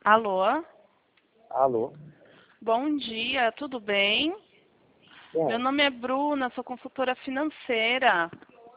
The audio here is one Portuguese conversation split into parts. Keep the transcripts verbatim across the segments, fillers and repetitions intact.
Alô? Alô? Bom dia, tudo bem? Bom, Meu nome é Bruna, sou consultora financeira.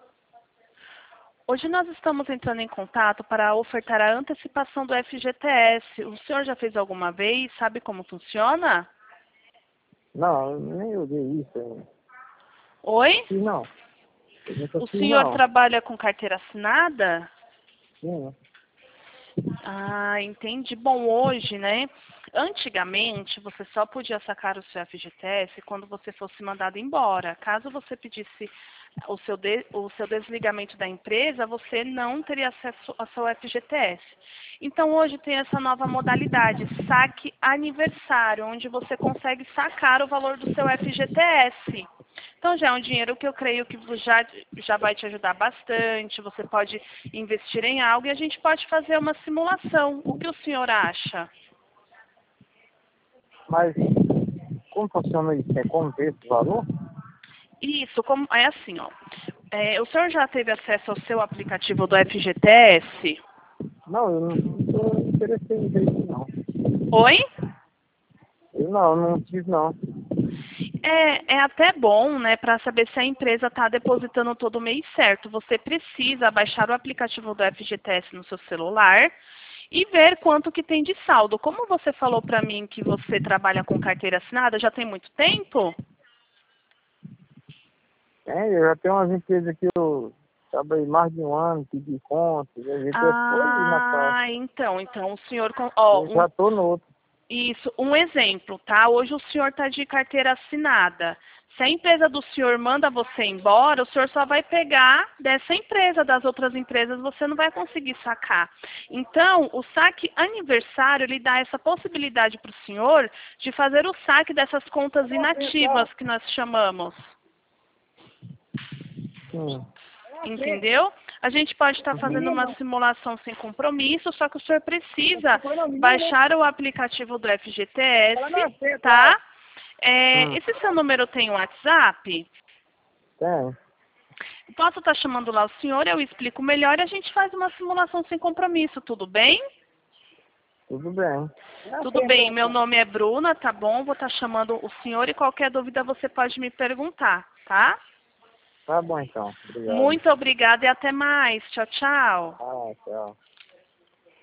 Hoje nós estamos entrando em contato para ofertar a antecipação do F G T S. O senhor já fez alguma vez? Sabe como funciona? não, eu nem olhei isso ainda. Oi? Fiz não. Eu nunca O fiz senhor não. trabalha com carteira assinada? Sim, Ah, entendi. Bom, hoje, né? Antigamente, você só podia sacar o seu F G T S quando você fosse mandado embora. Caso você pedisse o seu, de- o seu desligamento da empresa, você não teria acesso ao seu F G T S. Então, hoje tem essa nova modalidade, saque aniversário, onde você consegue sacar o valor do seu F G T S. Então, já é um dinheiro que eu creio que já, já vai te ajudar bastante. Você pode investir em algo e a gente pode fazer uma simulação. O que o senhor acha? mas como funciona isso? É como ver esse valor? Isso, como, é assim, ó. É, o senhor já teve acesso ao seu aplicativo do F G T S? Não, eu não estou interessado em ver isso não. Oi? Eu não, não tive não. É, é até bom, né, para saber se a empresa está depositando todo mês certo. Você precisa baixar o aplicativo do F G T S no seu celular e ver quanto que tem de saldo. Como você falou para mim que você trabalha com carteira assinada, já tem muito tempo? É, eu já tenho umas empresas que eu trabalhei mais de um ano, pedi conta, a gente foi na casa. Ah, então, então o senhor, com- ó, Eu um, já estou no outro. isso, um exemplo, tá? Hoje o senhor está de carteira assinada. Se a empresa do senhor manda você embora, o senhor só vai pegar dessa empresa, das outras empresas você não vai conseguir sacar. Então, o saque aniversário, ele dá essa possibilidade para o senhor de fazer o saque dessas contas inativas que nós chamamos. Sim. Entendeu? A gente pode estar fazendo uma simulação sem compromisso, só que o senhor precisa baixar o aplicativo do F G T S, tá? É, Hum, esse seu número tem um WhatsApp? tem. Posso estar chamando lá o senhor, eu explico melhor e a gente faz uma simulação sem compromisso, tudo bem? Tudo bem. Tudo bem, meu nome é Bruna, tá bom? Vou estar chamando o senhor e qualquer dúvida você pode me perguntar, tá? Tá bom então. Obrigado. Muito obrigada e até mais. Tchau, tchau. Ah, tchau.